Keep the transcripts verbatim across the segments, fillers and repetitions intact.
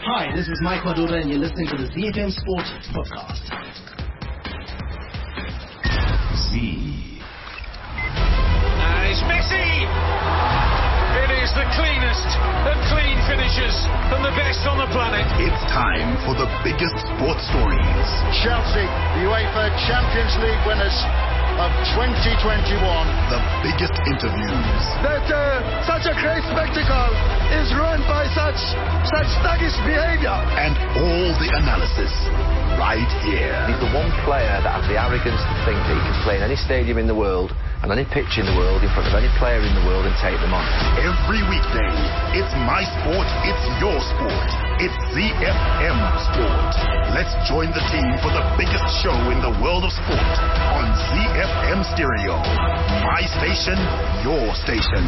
Hi, this is Mike Madoda and you're listening to the Z F M Sport Podcast. Z. And it's Messi! It is the cleanest of clean finishes and the best on the planet. It's time for the biggest sports stories. Chelsea, UEFA Champions League winners of twenty twenty-one. The biggest interviews. That uh, such a great spectacle is ruined by such such thuggish behavior. And all the analysis right here. He's the one player that has the arrogance to think that he can play in any stadium in the world and any pitch in the world in front of any player in the world and take them on. Every weekday, it's my sport, it's your sport. It's Z F M Sport. Let's join the team for the biggest show in the world of sport on Z F M Stereo. My station, your station.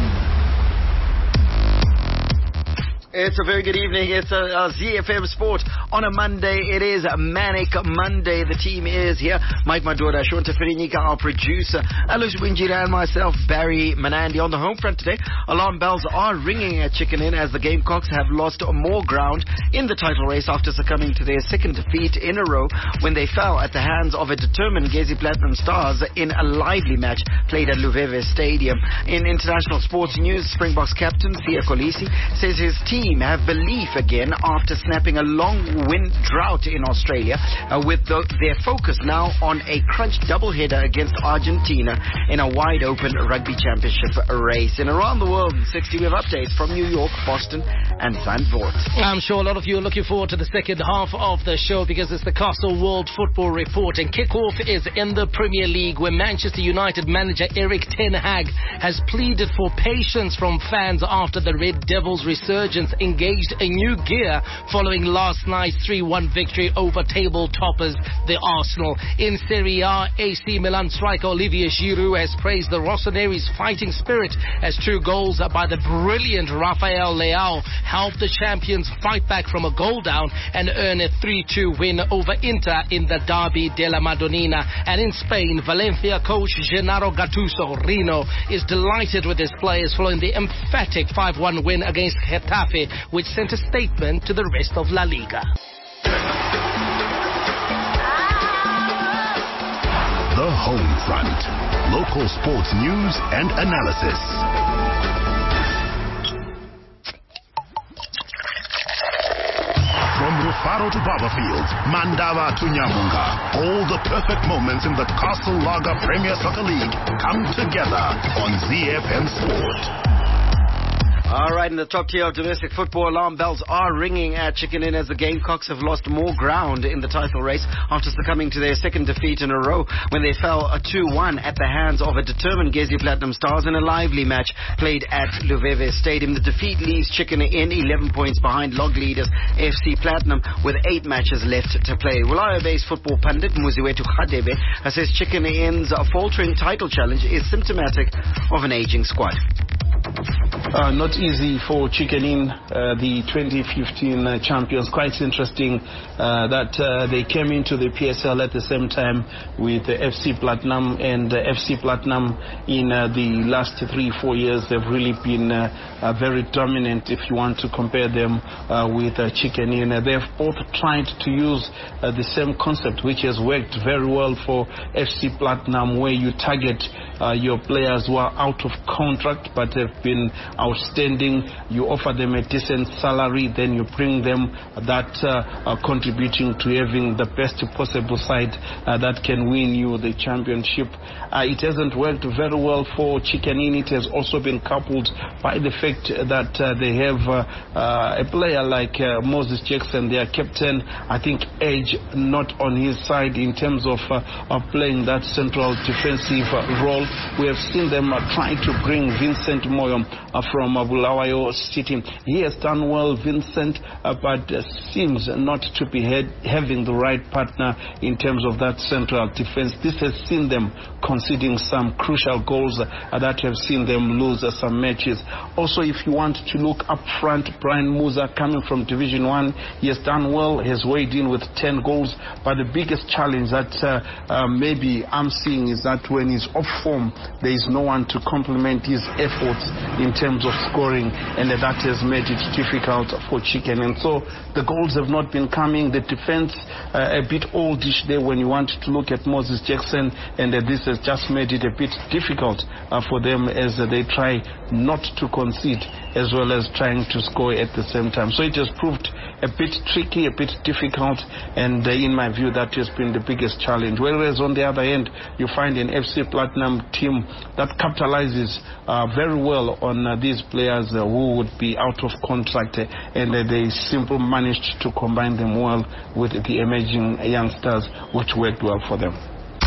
It's a very good evening. It's a, a Z F M Sport on a Monday. It is a Manic Monday. The team is here. Mike Madoda, Shonta Ferinika, our producer, Alois Winjira, and myself, Barry Manandi. On the home front today, alarm bells are ringing at Chicken Inn as the Gamecocks have lost more ground in the title race after succumbing to their second defeat in a row when they fell at the hands of a determined Gezi Platinum Stars in a lively match played at Luveve Stadium. In international sports news, Springboks captain Siya Kolisi says his team have belief again after snapping a long win drought in Australia, uh, with the, their focus now on a crunch doubleheader against Argentina in a wide open rugby championship race. And around the world in sixty, we have updates from New York, Boston and Zandvoort. I'm sure a lot of you are looking forward to the second half of the show because it's the Castle World Football Report, and kickoff is in the Premier League where Manchester United manager Erik ten Hag has pleaded for patience from fans after the Red Devils' resurgence engaged a new gear following last night's three one victory over table toppers, the Arsenal. In Serie A, A C Milan striker Olivier Giroud has praised the Rossoneri's fighting spirit as two goals by the brilliant Rafael Leao helped the champions fight back from a goal down and earn a three two win over Inter in the Derby della Madonnina. And in Spain, Valencia coach Gennaro Gattuso Rino is delighted with his players following the emphatic five one win against Getafe, which sent a statement to the rest of La Liga. The Home Front. Local sports news and analysis. From Rufaro to Barberfield, Mandava to Nyamunga, all the perfect moments in the Castle Lager Premier Soccer League come together on Z F M Sport. All right, in the top tier of domestic football, alarm bells are ringing at Chicken Inn as the Gamecocks have lost more ground in the title race after succumbing to their second defeat in a row when they fell a two one at the hands of a determined Gezi Platinum Stars in a lively match played at Luveve Stadium. The defeat leaves Chicken Inn eleven points behind log leaders F C Platinum with eight matches left to play. Wulayo-based football pundit Muziwetu Khadebe says Chicken Inn's faltering title challenge is symptomatic of an aging squad. Uh, not easy for Chicken Inn, uh, the twenty fifteen uh, champions. Quite interesting uh, that uh, they came into the P S L at the same time with uh, F C Platinum, and uh, F C Platinum in uh, the last three, four years they've really been uh, uh, very dominant if you want to compare them uh, with uh, Chicken Inn. Uh, they've both tried to use uh, the same concept which has worked very well for F C Platinum, where you target uh, your players who are out of contract but have been outstanding. You offer them a decent salary, then you bring them that uh, uh, contributing to having the best possible side uh, that can win you the championship. Uh, it hasn't worked very well for Chicken Inn. It has also been coupled by the fact that uh, they have uh, uh, a player like uh, Moses Jackson, their captain. I think age not on his side in terms of, uh, of playing that central defensive uh, role. We have seen them uh, trying to bring Vincent Moyo uh, from uh, Bulawayo City. He has done well, Vincent, uh, but uh, seems not to be head, having the right partner in terms of that central defense. This has seen them conceding some crucial goals uh, that have seen them lose uh, some matches. Also, if you want to look up front, Brian Musa coming from Division One, he has done well, has weighed in with ten goals, but the biggest challenge that uh, uh, maybe I'm seeing is that when he's off form, there is no one to complement his efforts in terms terms of scoring, and uh, that has made it difficult for Chicken. And so the goals have not been coming. The defense uh, a bit oldish there when you want to look at Moses Jackson, and uh, this has just made it a bit difficult uh, for them as uh, they try not to concede as well as trying to score at the same time. So it has proved a bit tricky, a bit difficult, and uh, in my view that has been the biggest challenge. Whereas on the other end you find an F C Platinum team that capitalizes uh, very well on uh, these players uh, who would be out of contract, uh, and uh, they simply managed to combine them well with the emerging youngsters, which worked well for them.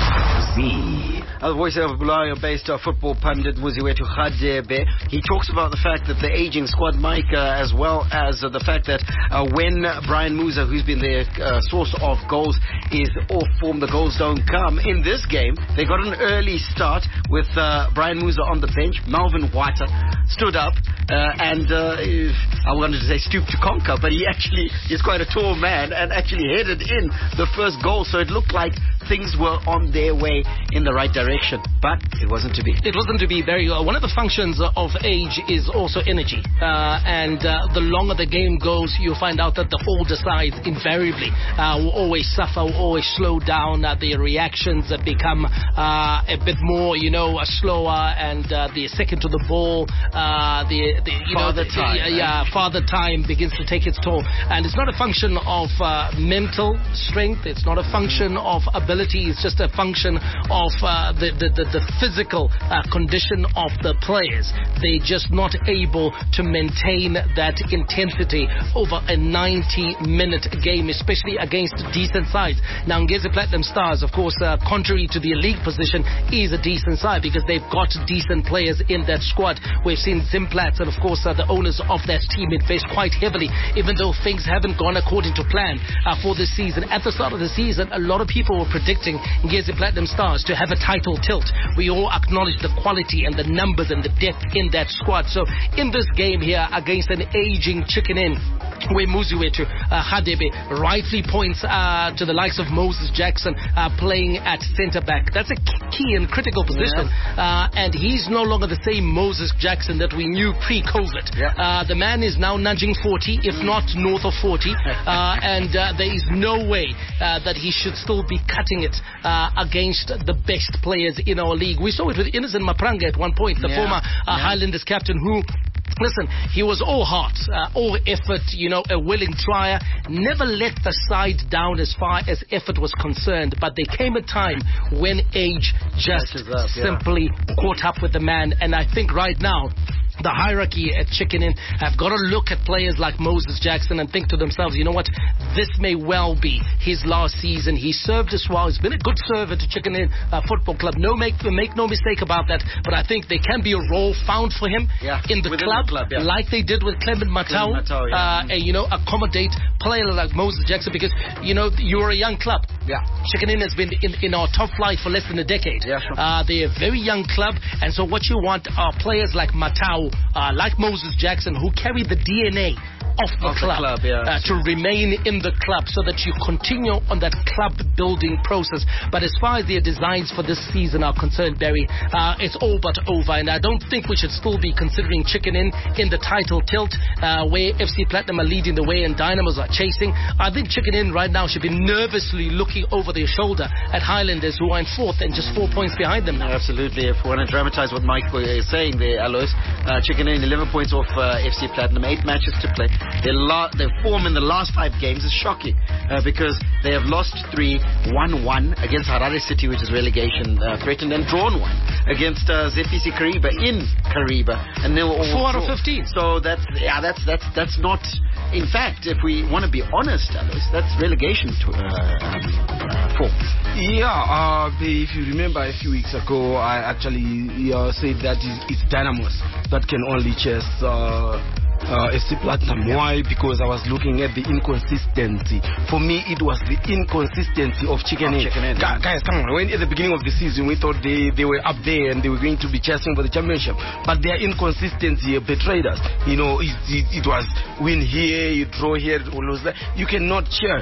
Z. The voice of Bulawayo-based uh, football pundit Muziwetu Radebe. He talks about the fact that the aging squad, Mike, uh, as well as uh, the fact that uh, when Brian Musa, who's been their uh, source of goals, is off form, the goals don't come. In this game, they got an early start with uh, Brian Musa on the bench. Melvin White stood up uh, and uh, I wanted to say stooped to conquer, but he actually is quite a tall man and actually headed in the first goal. So it looked like things were on their way in the right direction, but it wasn't to be. It wasn't to be. Very well. One of the functions of age is also energy, uh, and uh, the longer the game goes, you'll find out that the older sides invariably uh, will always suffer, will always slow down. Uh, their reactions uh, become uh, a bit more, you know, uh, slower, and uh, the second to the ball, uh, the, the you father know, the, time, the, uh, yeah, father time begins to take its toll, and it's not a function of uh, mental strength. It's not a function of ability. It's just a function of uh, the, the, the, the physical uh, condition of the players. They're just not able to maintain that intensity over a ninety minute game, especially against decent sides. Now, Ngezi Platinum Stars, of course, uh, contrary to their league position, is a decent side because they've got decent players in that squad. We've seen Zimplats and, of course, uh, the owners of that team invest quite heavily, even though things haven't gone according to plan uh, for this season. At the start of the season, a lot of people were predicting Ngezi Platinum Stars to have a title tilt. We all acknowledge the quality and the numbers and the depth in that squad. So in this game here against an aging Chicken Inn, where Muziwetu uh, Radebe rightly points uh, to the likes of Moses Jackson uh, playing at centre-back. That's a key and critical position. Yeah. Uh, and he's no longer the same Moses Jackson that we knew pre-COVID. Yeah. Uh, the man is now nudging forty, if not north of forty. uh, and uh, there is no way uh, that he should still be cutting it uh, against the best players in our league. We saw it with Innocent Mapranga at one point, the yeah. former uh, yeah. Highlanders captain, who, listen, he was all heart, uh, all effort, you know, a willing trier, never let the side down as far as effort was concerned. But there came a time when age just up, simply yeah. caught up with the man. And I think right now, the hierarchy at Chicken Inn have got to look at players like Moses Jackson and think to themselves, you know what, this may well be his last season. He served us well. He's been a good server to Chicken Inn uh, Football Club. No make make no mistake about that. But I think there can be a role found for him yeah, in the club, the club yeah. like they did with Clement Matau, Clement Matau yeah. uh, and, you know, accommodate players like Moses Jackson, because, you know, you're a young club. Yeah. Chicken Inn has been in, in our top flight for less than a decade. Yeah, sure. uh, they're a very young club, and so what you want are players like Matau, Uh, like Moses Jackson, who carry the D N A of the of club, the club yeah, uh, to remain in the club so that you continue on that club building process. But as far as their designs for this season are concerned, Barry, uh, it's all but over, and I don't think we should still be considering Chicken Inn in the title tilt uh, where F C Platinum are leading the way and Dynamos are chasing. I think Chicken Inn right now should be nervously looking over their shoulder at Highlanders, who are in fourth and just four points behind them now. Absolutely. If we want to dramatize what Mike is saying there, Alois, uh, Chicken Inn eleven points off uh, F C Platinum, eight matches to play. Their, la- their form in the last five games is shocking uh, because they have lost three, won one against Harare City, which is relegation uh, threatened, and drawn one against uh, Z P C Kariba in Kariba, and they were all four out of fifteen. So that's yeah, that's that's that's not. In fact, if we want to be honest, Alois, that's relegation to uh, uh, form. Yeah, uh, if you remember a few weeks ago, I actually uh, said that it's Dynamos that can only chase uh, uh, F C Platinum. Why? Because I was looking at the inconsistency. For me, it was the inconsistency of Chicken Inn. Gu- guys, come on. When at the beginning of the season, we thought they, they were up there and they were going to be chasing for the championship. But their inconsistency betrayed us. You know, it, it, it was win here, you draw here, lose that. You cannot chase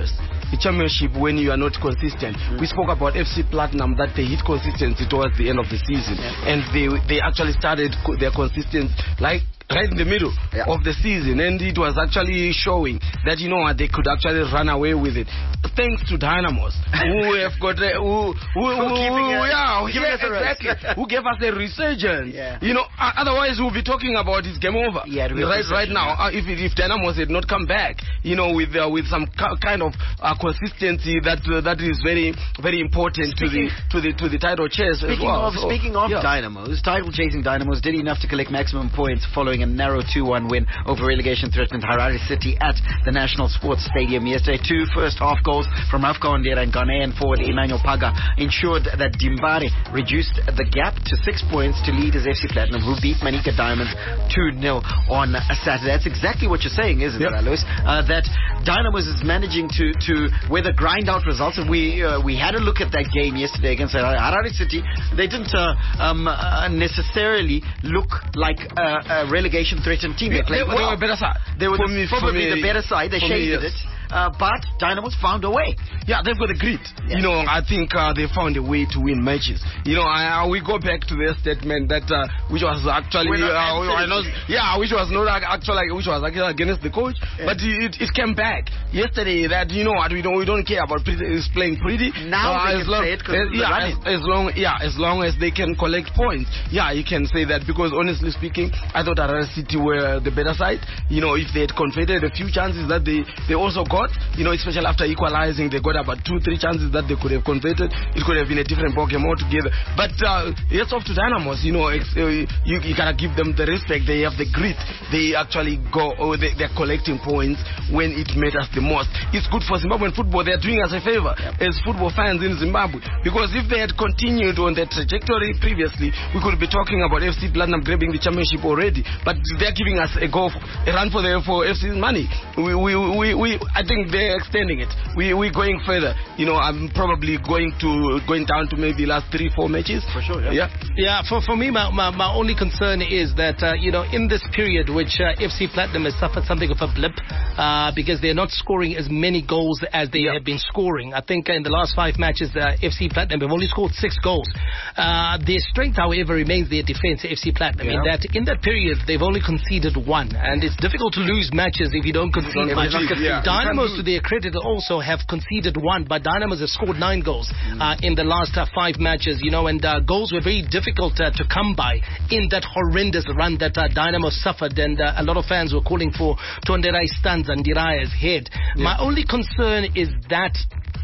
the championship when you are not consistent. Mm. We spoke about F C Platinum, that they hit consistency towards the end of the season, yeah. and they they actually started co- their consistency like right in the middle yeah. of the season, and it was actually showing that, you know what, they could actually run away with it. Thanks to Dynamos, who have got uh, who, who, who, who yeah, who, yeah exactly, who gave us a resurgence. Yeah. You know, uh, otherwise we'll be talking about it's game over. Yeah, right, right now. Uh, if if Dynamos had not come back, you know, with uh, with some ca- kind of uh, consistency that uh, that is very very important speaking, to the to the to the title chase as well. Of, so, speaking of yeah. Dynamos, title chasing Dynamos did enough to collect maximum points following a narrow two one win over relegation-threatened Harare City at the National Sports Stadium yesterday. Two first-half goals from Rafka Ondera and Ghanaian forward Emmanuel Paga ensured that Dimbari reduced the gap to six points to lead as F C Platinum, who beat Manica Diamonds two nil on Saturday. That's exactly what you're saying, isn't yep. it, Alois? Uh, that Dynamos is managing to, to whether grind out results. And we uh, we had a look at that game yesterday against Harare City. They didn't uh, um, uh, necessarily look like a, a relegation-threatened team. They played they, well. They were better side. They were for the, me, probably me, the better side. They shaded me, yes. it. Uh, but Dynamos found a way. Yeah, they've got a grit. Yeah. You know, I think uh, they found a way to win matches. You know, I, I, we go back to their statement that uh, which was actually, uh, I know, yeah, which was not actually, which was actually against the coach, yeah. but it, it came back yesterday. That, you know what, we don't we don't care about pretty, is playing pretty. Now uh, they as can long, say it because uh, yeah, as, as long yeah, as long as they can collect points. Yeah, you can say that, because honestly speaking, I thought Harare City were the better side. You know, if they had converted a few chances that they they also got, you know, especially after equalizing, they got about two, three chances that they could have converted. It could have been a different ballgame altogether. But uh, it's up to Dynamos. You know, ex- uh, you, you gotta give them the respect. They have the grit. They actually go, oh, they, they're collecting points when it matters the most. It's good for Zimbabwean football. They're doing us a favor yep. as football fans in Zimbabwe. Because if they had continued on their trajectory previously, we could be talking about F C Platinum grabbing the championship already. But they're giving us a go, a run for the for F C's money. We, we, we, we I think they're extending it. We we going further. You know, I'm probably going to going down to maybe last three, four matches. For sure. Yeah. Yeah. yeah for for me, my, my my only concern is that uh, you know, in this period, which uh, F C Platinum has suffered something of a blip uh, because they're not scoring as many goals as they yeah. have been scoring. I think in the last five matches, uh, F C Platinum have only scored six goals. Uh, their strength, however, remains their defense. F C Platinum. Yeah. In that in that period, they've only conceded one, and it's difficult to lose matches if you don't concede much. Yeah. Dynamos, to their credit, also have conceded one, but Dynamos have scored nine goals mm. uh, in the last uh, five matches, you know, and uh, goals were very difficult uh, to come by in that horrendous run that uh, Dynamo suffered, and uh, a lot of fans were calling for Tonderai Stanza and Diraya's head. Yeah. My only concern is that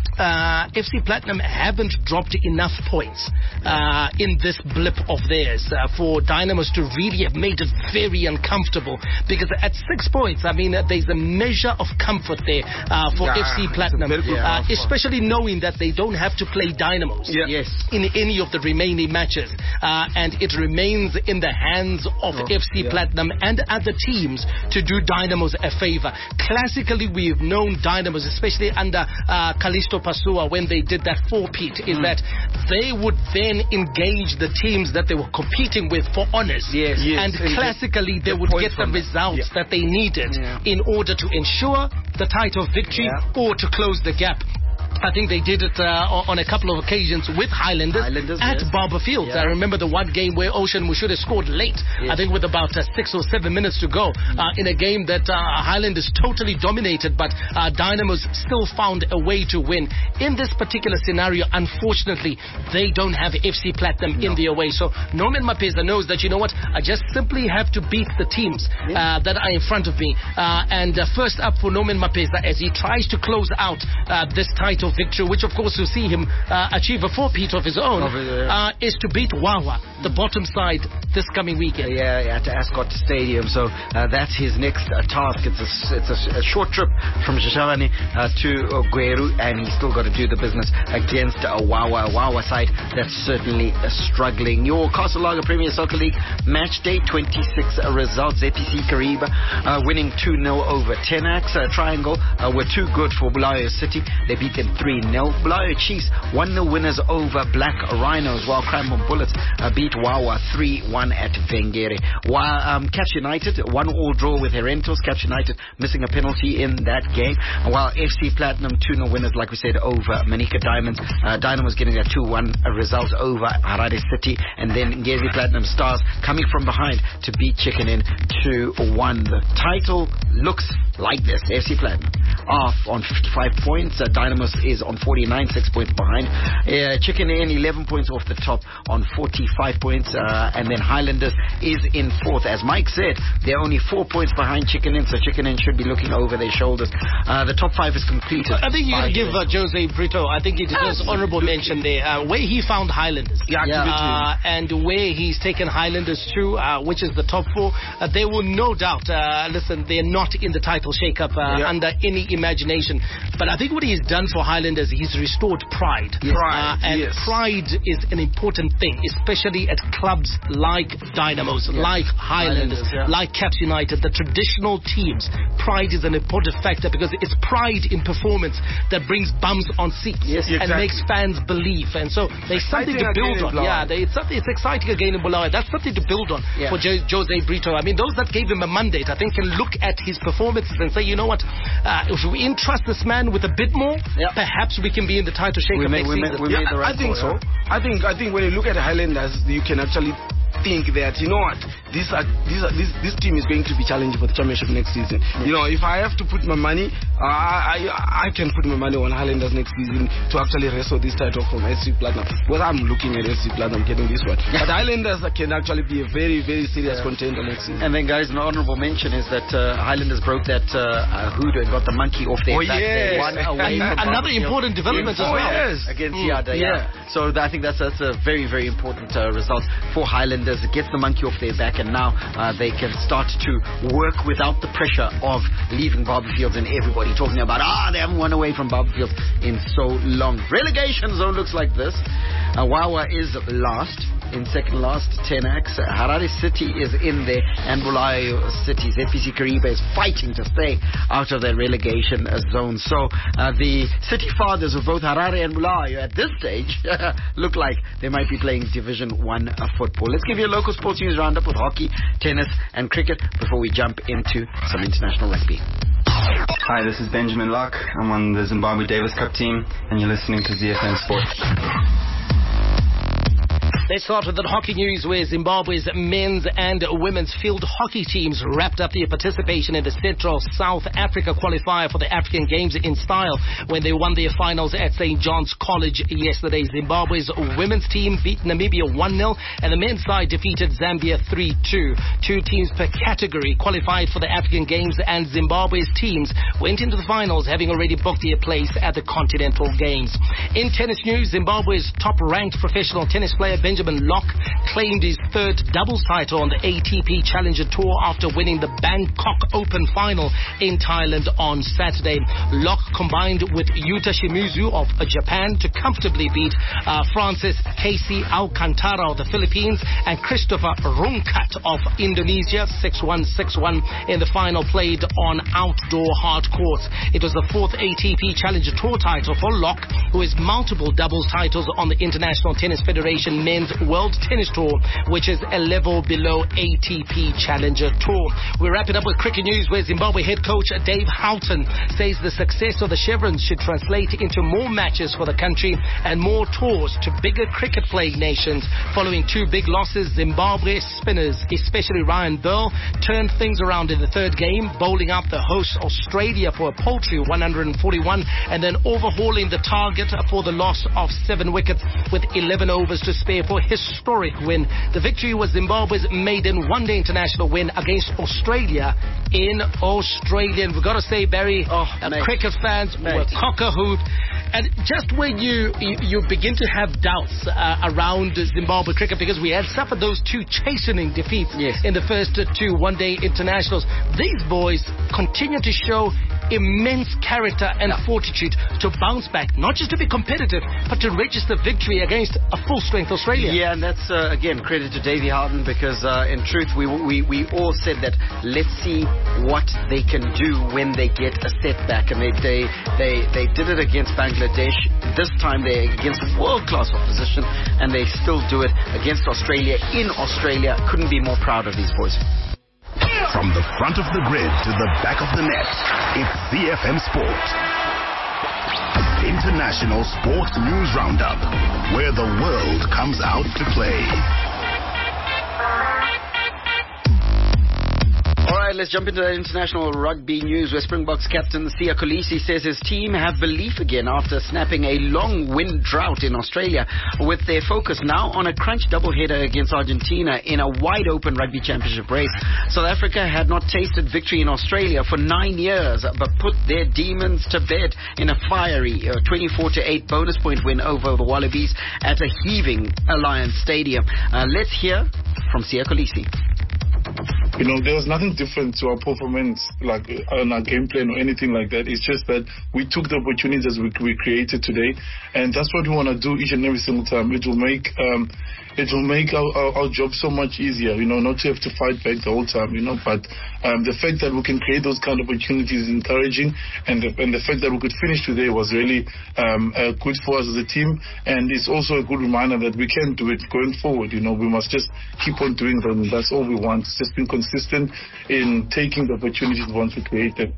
Uh, F C Platinum haven't dropped enough points uh, in this blip of theirs uh, for Dynamos to really have made it very uncomfortable, because at six points, I mean, uh, there's a measure of comfort there uh, for yeah, F C Platinum, uh, especially knowing that they don't have to play Dynamos yeah. yes. in any of the remaining matches, uh, and it remains in the hands of oh, F C yeah. Platinum and other teams to do Dynamos a favor. Classically, we've known Dynamos, especially under uh, Callisto Pasua, when they did that four-peat, is mm. that they would then engage the teams that they were competing with for honors. Yes, yes. And and classically, they would get the results yeah. that they needed yeah. in order to ensure the title victory yeah. or to close the gap. I think they did it uh, on a couple of occasions with Highlanders, Highlanders at yes. Barber Field. Yeah. I remember the one game where Ocean Mushuda scored late, yes. I think with about uh, six or seven minutes to go, mm. uh, in a game that uh, Highlanders totally dominated, but uh, Dynamos still found a way to win. In this particular scenario, unfortunately, they don't have F C Platinum no. in their way. So Norman Mapeza knows that, you know what, I just simply have to beat the teams yeah. uh, that are in front of me. Uh, and uh, first up for Norman Mapeza, as he tries to close out uh, this title victory, which of course will see him uh, achieve a four-peat of his own, uh, is to beat Wawa, the bottom side, this coming weekend. Yeah, yeah, at Ascot Stadium. So uh, that's his next uh, task. It's a, it's a, a short trip from Shashavani uh, to uh, Gweru, and he's still got to do the business against a Wawa, Wawa side that's certainly uh, struggling. Your Castle Lager Premier Soccer League match day twenty-six uh, results. A P C Kariba uh, winning two nil over Tenax. Uh, Triangle uh, were too good for Bulawayo City. They beat them three nil. Bulawayo Chiefs one nil winners over Black Rhinos, while Cranbourne Bullets uh, beat Wawa three one at Vengere. While um, Caps United one all draw with Herentos. Caps United missing a penalty in that game. While F C Platinum two nil winners, like we said, over Manica Diamonds. Uh, Dynamo's getting a two one result over Harare City. And then Ngezi Platinum Stars coming from behind to beat Chicken Inn two one. The title looks like this. F C Platinum off on fifty-five points. Uh, Dynamos is on forty-nine, six points behind. Uh, Chicken Inn eleven points off the top on forty-five points. Uh, and then Highlanders is in fourth. As Mike said, they're only four points behind Chicken Inn, so Chicken Inn should be looking over their shoulders. Uh, the top five is completed. I think you got to give uh, Jose Brito, I think he deserves honourable mention there. Uh, where he found Highlanders. Yeah, uh, and where he's taken Highlanders to, uh, which is the top four. Uh, they will no doubt, uh, listen, they're not in the title shake-up uh, yeah. under any imagination. But I think what he's done for Highlanders, he's restored pride. Yes. Pride, uh, and yes. pride is an important thing, especially at clubs like Dynamos, yeah. like Highlanders, Highlanders yeah. like Caps United, the traditional teams. Pride is an important factor because it's pride in performance that brings bums on seats yes, and exactly. makes fans believe. And so there's something to build on. Yeah, they, it's, something, it's exciting again in Bulawayo. That's something to build on yeah. for jo- Jose Brito. I mean, those that gave him a mandate, I think, can look at his performances and say, you know what, uh, if we entrust this man with a bit more, yeah. perhaps we can be in the title shake-up next we season. Made, we yeah, made the right I think call, so. Yeah. I think I think when you look at the Highlanders, you can actually think that, you know what, this, are, this, are, this, this team is going to be challenging for the championship next season. Yes. You know, if I have to put my money, uh, I, I I can put my money on Highlanders next season to actually wrestle this title from S C Platinum. Well, I'm looking at S C Platinum getting this one. But Highlanders can actually be a very, very serious yeah. contender next season. And then, guys, an honourable mention is that uh, Highlanders broke that uh, uh, hoodoo and got the monkey off their oh, back. Yes. One away from Another important development as oh, well. Yes. Against mm. Yada, yeah. yeah. So I think that's, that's a very, very important uh, result for Highlanders. It gets the monkey off their back, and now uh, they can start to work without the pressure of leaving Barberfields and everybody talking about, ah, they haven't won away from Barberfields in so long. Relegation zone looks like this. Uh, Wawa is last. In second last, Tenax. Uh, Harare City is in there, and Bulawayo City, Z P C Kariba is fighting to stay out of the relegation uh, zone. So uh, the City fathers of both Harare and Bulawayo at this stage look like they might be playing Division One uh, football. Let's give you a local sports news roundup with hockey, tennis, and cricket before we jump into some international rugby. Hi, this is Benjamin Locke. I'm on the Zimbabwe Davis Cup team, and you're listening to Z F M Sport. Let's start with the hockey news, where Zimbabwe's men's and women's field hockey teams wrapped up their participation in the Central South Africa qualifier for the African Games in style when they won their finals at Saint John's College yesterday. Zimbabwe's women's team beat Namibia one nil, and the men's side defeated Zambia three two. Two teams per category qualified for the African Games, and Zimbabwe's teams went into the finals having already booked their place at the Continental Games. In tennis news, Zimbabwe's top-ranked professional tennis player Benjamin Locke claimed his third doubles title on the A T P Challenger Tour after winning the Bangkok Open final in Thailand on Saturday. Locke combined with Yuta Shimizu of Japan to comfortably beat uh, Francis Casey Alcantara of the Philippines and Christopher Rungkat of Indonesia six one, six one in the final played on outdoor hard courts. It was the fourth A T P Challenger Tour title for Locke, who has multiple doubles titles on the International Tennis Federation Men's World Tennis Tour, which is a level below A T P Challenger Tour. We wrap it up with cricket news, where Zimbabwe head coach Dave Houghton says the success of the Chevrons should translate into more matches for the country and more tours to bigger cricket-playing nations. Following two big losses, Zimbabwe spinners, especially Ryan Burl, turned things around in the third game, bowling out the host Australia for a paltry one hundred forty-one and then overhauling the target for the loss of seven wickets with eleven overs to spare for historic win. The victory was Zimbabwe's maiden one-day international win against Australia in Australia. And we've got to say, Barry, oh, uh, cricket fans mate. were cock-a-hoot. And just when you, you you begin to have doubts uh, around Zimbabwe cricket, because we had suffered those two chastening defeats yes. in the first uh, two one-day internationals, these boys continue to show immense character and yeah. fortitude to bounce back, not just to be competitive, but to register victory against a full-strength Australia. Yeah, and that's, uh, again, credit to Davy Houghton, because uh, in truth, we, we, we all said that let's see what they can do when they get a setback, and they, they, they, they did it against Bangladesh. This time they're against world-class opposition, and they still do it against Australia in Australia. Couldn't be more proud of these boys. From the front of the grid to the back of the net, it's Z F M Sport. International Sports News Roundup, where the world comes out to play. All right, let's jump into the international rugby news, where Springboks captain Siya Kolisi says his team have belief again after snapping a long win drought in Australia, with their focus now on a crunch doubleheader against Argentina in a wide-open rugby championship race. South Africa had not tasted victory in Australia for nine years, but put their demons to bed in a fiery uh, twenty-four to eight bonus point win over the Wallabies at a heaving Alliance Stadium. Uh, let's hear from Siya Kolisi. You know, there was nothing different to our performance, like on our game plan or anything like that. It's just that we took the opportunities we, we created today, and that's what we want to do each and every single time. It will make um, it will make our, our, our job so much easier. You know, not to have to fight back the whole time. You know, but um, the fact that we can create those kind of opportunities is encouraging, and the, and the fact that we could finish today was really um, uh, good for us as a team, and it's also a good reminder that we can do it going forward. You know, we must just keep on doing them. That's all we want. It's just being consistent in taking the opportunities once we create them.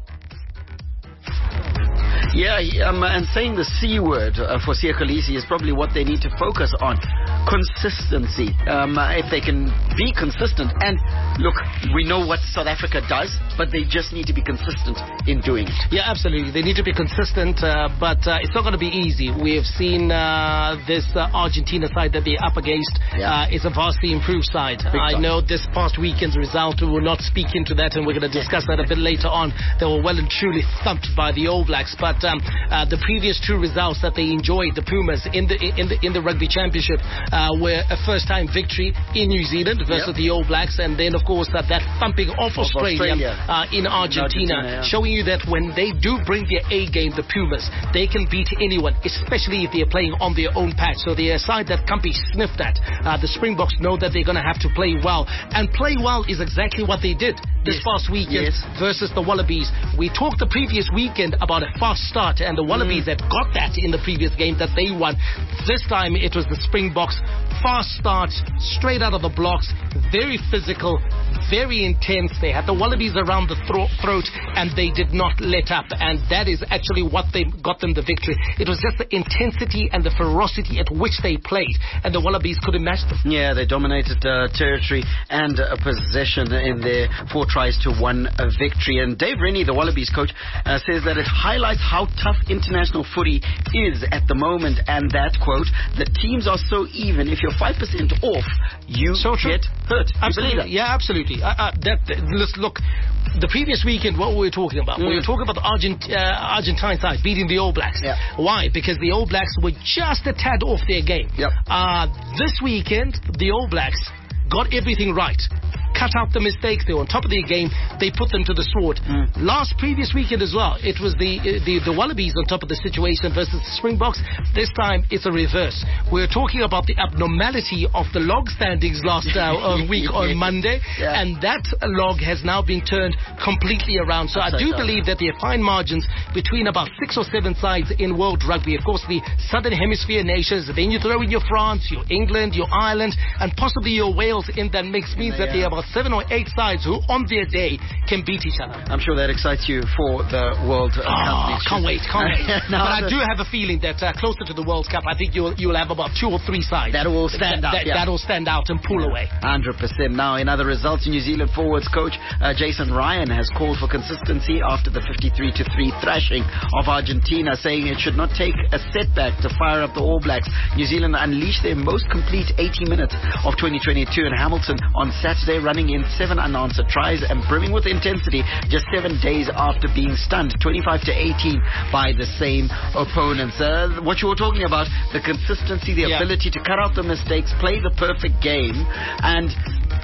Yeah, um, and saying the C word uh, for Siya Kolisi is probably what they need to focus on. Consistency. Um, uh, if they can be consistent, and look, we know what South Africa does, but they just need to be consistent in doing it. Yeah, absolutely. They need to be consistent, uh, but uh, it's not going to be easy. We have seen uh, this uh, Argentina side that they're up against. Yeah. Uh, is a vastly improved side. Big I time. know this past weekend's result, we will not speak into that, and we're going to discuss that a bit later on. They were well and truly thumped by the All Blacks, but Um, uh, the previous two results that they enjoyed, the Pumas in the in the in the rugby championship, uh, were a first-time victory in New Zealand versus yep. the All Blacks, and then of course uh, that thumping of, of Australia, Australia. Uh, in Argentina, Argentina yeah. showing you that when they do bring their A game, the Pumas, they can beat anyone, especially if they are playing on their own patch. So they are a side that can't be sniffed at. Uh, the Springboks know that they're going to have to play well, and play well is exactly what they did this yes. past weekend yes. versus the Wallabies. We talked the previous weekend about a fast start, and the Wallabies mm. had got that in the previous game that they won. This time it was the Springboks. Fast start, straight out of the blocks, very physical, very intense. They had the Wallabies around the thro- throat, and they did not let up, and that is actually what they got them the victory. It was just the intensity and the ferocity at which they played, and the Wallabies couldn't match them. Yeah, they dominated uh, territory and uh, possession in their four tries to one uh, victory. And Dave Rennie, the Wallabies coach, uh, says that it highlights how tough international footy is at the moment, and that, quote, the teams are so even. If you're five percent off, you so get hurt. Absolutely. Yeah, absolutely. Uh, uh, that, that, let's look, the previous weekend, what were we talking about? Mm. We were talking about the Argent, uh, Argentine side beating the All Blacks. Yeah. Why? Because the All Blacks were just a tad off their game. Yep. Uh, this weekend, the All Blacks got everything right. Cut out the mistakes. They were on top of their game. They put them to the sword. Mm. Last previous weekend as well, it was the, the the Wallabies on top of the situation versus the Springboks. This time it's a reverse. We're talking about the abnormality of the log standings last uh, week on Monday, yeah. and that log has now been turned completely around. So That's I do believe that there are fine margins between about six or seven sides in world rugby. Of course, the Southern Hemisphere nations. Then you throw in your France, your England, your Ireland, and possibly your Wales in that mix. Means yeah. that there are about seven or eight sides who on their day can beat each other. I'm sure that excites you for the World uh, oh, Cup. Can't wait, can't wait. no, but I do have a feeling that uh, closer to the World Cup, I think you'll you'll have about two or three sides that will stand that, out. That, yeah. That'll stand out and pull away. one hundred percent. Now, in other results, New Zealand forwards coach uh, Jason Ryan has called for consistency after the fifty-three to three thrashing of Argentina, saying it should not take a setback to fire up the All Blacks. New Zealand unleashed their most complete eighty minutes of twenty twenty-two in Hamilton on Saturday, running in seven unanswered tries and brimming with intensity just seven days after being stunned twenty-five to eighteen by the same opponents. Uh, what you were talking about, the consistency, the yeah. ability to cut out the mistakes, play the perfect game, and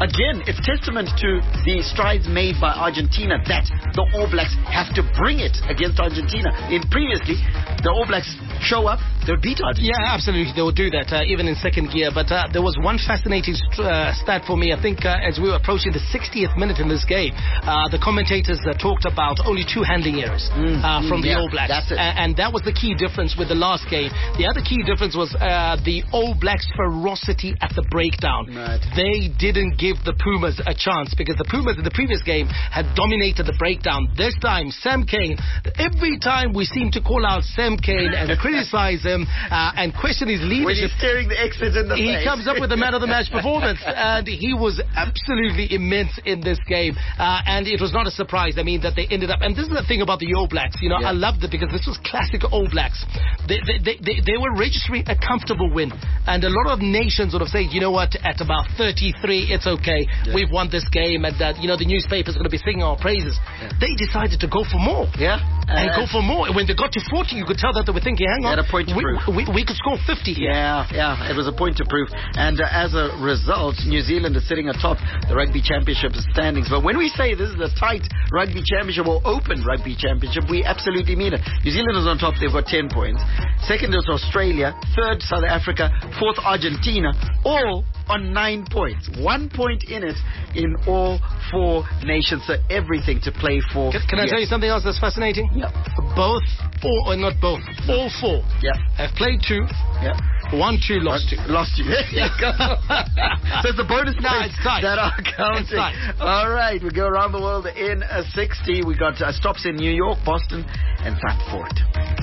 again, it's testament to the strides made by Argentina that the All Blacks have to bring it against Argentina. In previously, the All Blacks show up, they would beat Argentina. Yeah, absolutely, they would do that, uh, even in second gear. But uh, there was one fascinating st- uh, stat for me. I think uh, as we were approaching the sixtieth minute in this game, uh, the commentators uh, talked about only two handling errors mm, uh, from mm, the yeah, All Blacks. That's it. A- and that was the key difference with the last game. The other key difference was uh, the All Blacks' ferocity at the breakdown. Right. They didn't give the Pumas a chance because the Pumas in the previous game had dominated the breakdown. This time, Sam Cane, every time we seem to call out Sam Cane and criticize him uh, and question his leadership. When he's staring the exit in the he face. comes up with the man of the match performance, and he was absolutely immense in this game. Uh, and it was not a surprise, I mean, that they ended up, and this is the thing about the All Blacks, you know, yeah. I loved it because this was classic All Blacks. They, they, they, they, they were registering a comfortable win, and a lot of nations would have said, you know what, at about thirty-three, it's okay, yeah. we've won this game, and that, you know, the newspaper's going to be singing our praises. Yeah. They decided to go for more. Yeah. And uh, go for more. When they got to forty, you could tell that they were thinking, hang on, a point to we, prove. We, we could score fifty here. Yeah, yeah, it was a point to prove. And uh, as a result, New Zealand is sitting atop the Rugby Championship standings. But when we say this is a tight Rugby Championship or open Rugby Championship, we absolutely mean it. New Zealand is on top, they've got ten points. Second is Australia. Third, South Africa. Fourth, Argentina. All on nine points. One point in it in all four nations. So everything to play for. Can, can I yes. tell you something else that's fascinating? Yeah. Both, or, or not both, all four yeah. have played two. Yeah. One, two, lost two. Lost two. There you go. So it's the bonus no, points it's tight. that are counting. It's tight. All right, we go around the world in a sixty. We got uh, stops in New York, Boston, and Frankfurt.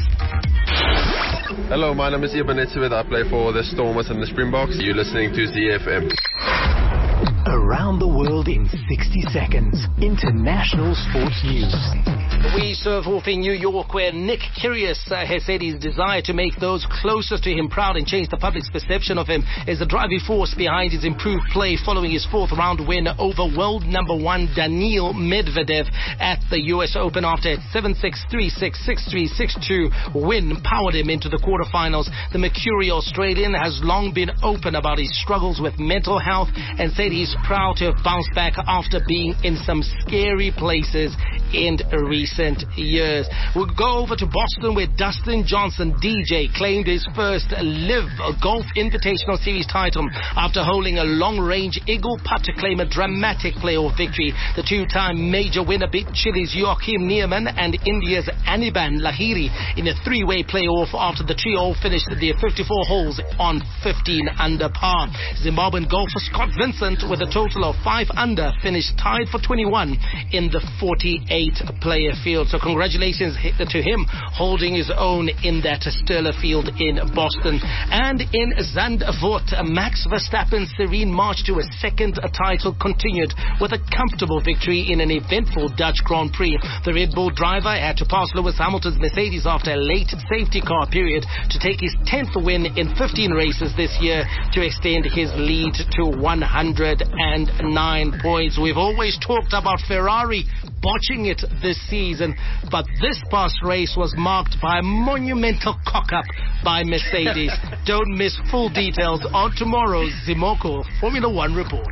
Hello, my name is Ivan Etzeved. I play for the Stormers and the Springboks. You're listening to Z F M. Around the world in sixty seconds. International sports news. We serve off in New York, where Nick Kyrgios uh, has said his desire to make those closest to him proud and change the public's perception of him is the driving force behind his improved play following his fourth round win over world number one Daniil Medvedev at the U S Open after a seven six, three six, six three, six two win powered him into the quarterfinals. The Mercury Australian has long been open about his struggles with mental health and said he's proud to have bounced back after being in some scary places in recent years. We'll go over to Boston, where Dustin Johnson, D J, claimed his first Live Golf Invitational Series title after holding a long-range eagle putt to claim a dramatic playoff victory. The two-time major winner beat Chile's Joachim Niemann and India's Anirban Lahiri in a three-way playoff after the trio finished their fifty-four holes on fifteen under par. Zimbabwean golfer Scott Vincent, with a total of five under, finished tied for twenty-one in the forty-eight player field. So congratulations to him holding his own in that stellar field in Boston. And in Zandvoort, Max Verstappen's serene march to a second title continued with a comfortable victory in an eventful Dutch Grand Prix. The Red Bull driver had to pass Lewis Hamilton's Mercedes after a late safety car period to take his tenth win in fifteen races this year to extend his lead to one hundred nine points. We've always talked about Ferrari botching it this season, but this past race was marked by a monumental cock-up by Mercedes. Don't miss full details on tomorrow's Zimoco Formula One report.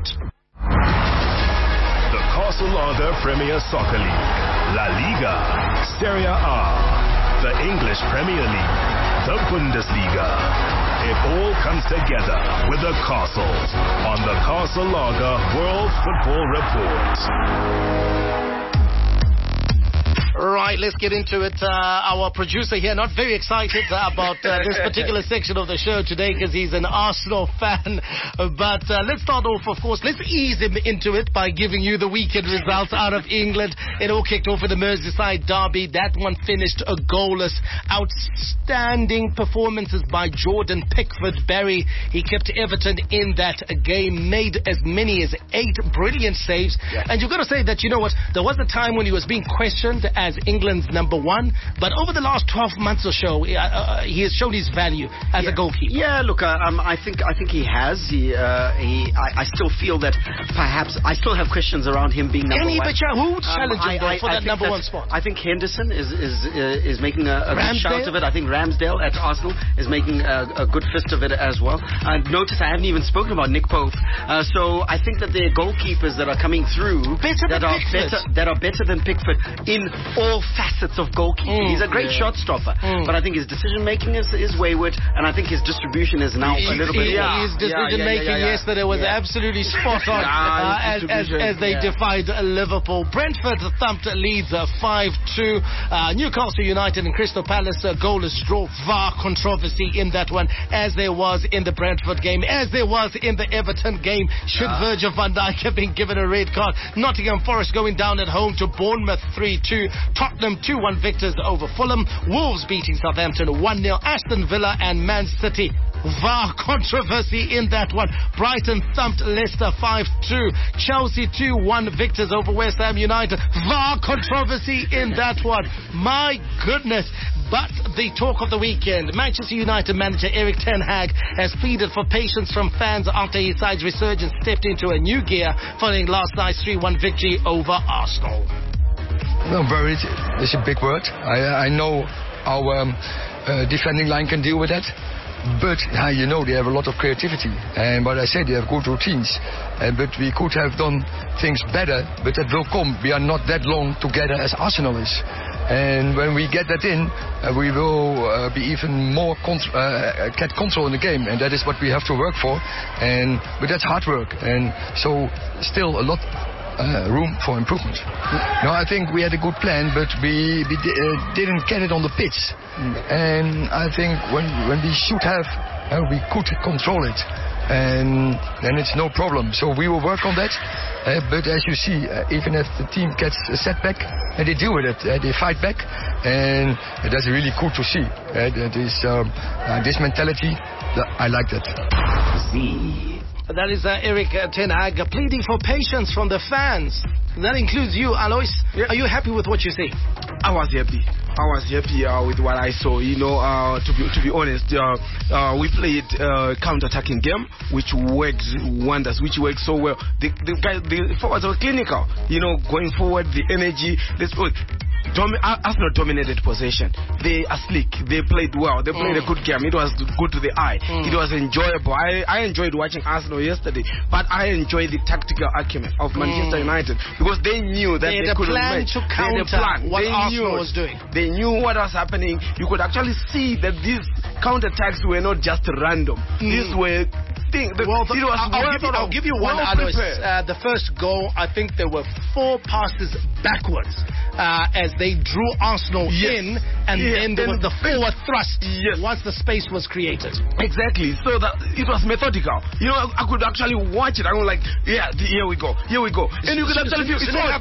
The Castle Premier Soccer League, La Liga, Serie A, the English Premier League, the Bundesliga. It all comes together with the Castles on the Castle Lager World Football Report. Right, let's get into it. Uh, our producer here, not very excited about uh, this particular section of the show today because he's an Arsenal fan. But uh, let's start off, of course, let's ease him into it by giving you the weekend results out of England. It all kicked off with the Merseyside derby. That one finished a goalless. Outstanding performances by Jordan Pickford Barry. He kept Everton in that game, made as many as eight brilliant saves. Yeah. And you've got to say that, you know what, there was a time when he was being questioned and as England's number one. But over the last twelve months or so, uh, uh, he has shown his value as yeah. a goalkeeper. Yeah, look, uh, um, I think I think he has. He, uh, he I, I still feel that perhaps I still have questions around him being number Can he, one. but who challenged um, him I, I, for I that number that, one spot? I think Henderson is is uh, is making a, a good shout of it. I think Ramsdale at Arsenal is making a, a good fist of it as well. I notice I haven't even spoken about Nick Pope. Uh, so I think that there are goalkeepers that are coming through better that are Pickford. better that are better than Pickford in all facets of goalkeeping. Mm, He's a great yeah. shot stopper, mm. but I think his decision making is, is wayward, and I think his distribution is now he, a little he, bit. Yeah, his decision yeah, yeah, making yeah, yeah, yeah. yesterday was yeah. absolutely spot on yeah, uh, as, as, as they yeah. defied Liverpool. Brentford thumped Leeds five two. Uh, Newcastle United and Crystal Palace uh, goalless draw. V A R controversy in that one, as there was in the Brentford game, as there was in the Everton game. Should yeah. Virgil van Dijk have been given a red card? Nottingham Forest going down at home to Bournemouth three two. Tottenham two one victors over Fulham. Wolves beating Southampton one nil. Aston Villa and Man City. V A R controversy in that one. Brighton thumped Leicester five two. Chelsea two one victors over West Ham United. V A R controversy in that one. My goodness. But the talk of the weekend, Manchester United manager Erik ten Hag has pleaded for patience from fans after his side's resurgence stepped into a new gear following last night's three one victory over Arsenal. Well, worried is a big word. I, I know our um, uh, defending line can deal with that. But uh, you know, they have a lot of creativity, and what I said, they have good routines. Uh, but we could have done things better, but that will come. We are not that long together as Arsenal is, and when we get that in, uh, we will uh, be even more contr- uh, get control in the game, and that is what we have to work for. And but that's hard work, and so still a lot. Uh, room for improvement. No, I think we had a good plan, but we, we di- uh, didn't get it on the pitch. Mm. And I think when when we should have, uh, we could control it. And then it's no problem. So we will work on that. Uh, but as you see, uh, even if the team gets a setback, uh, they deal with it. Uh, they fight back. And uh, that's really cool to see. Uh, that is, um, uh, this mentality, uh, I like that. Z. That is uh, Erik ten Hag pleading for patience from the fans. That includes you, Alois. Yeah. Are you happy with what you see? I was happy. I was happy uh, with what I saw. You know, uh, to be to be honest, uh, uh, we played uh, counter-attacking game, which worked wonders, which worked so well. The the guys, the forwards were clinical. You know, going forward, the energy. This Dom- Arsenal dominated possession. They are slick. They played well. They played mm. a good game. It was good to the eye. Mm. It was enjoyable. I, I enjoyed watching Arsenal yesterday, but I enjoyed the tactical acumen of Manchester mm. United because they knew that they, they, they couldn't plan match. to counter they plan. what they Arsenal knew, was doing. They knew what was happening. You could actually see that these counter-attacks were not just random. Mm. These were things. The, well, the, it was I'll, I'll, give you, I'll give you one, well Alois. Uh, the first goal, I think there were four passes backwards uh, as they drew Arsenal yes. in, and yeah. then there then was the forward thrust yes. once the space was created. Exactly. So that it was methodical. You know, I, I could actually watch it. I was like, yeah, here we go, here we go, and you could actually feel it's on.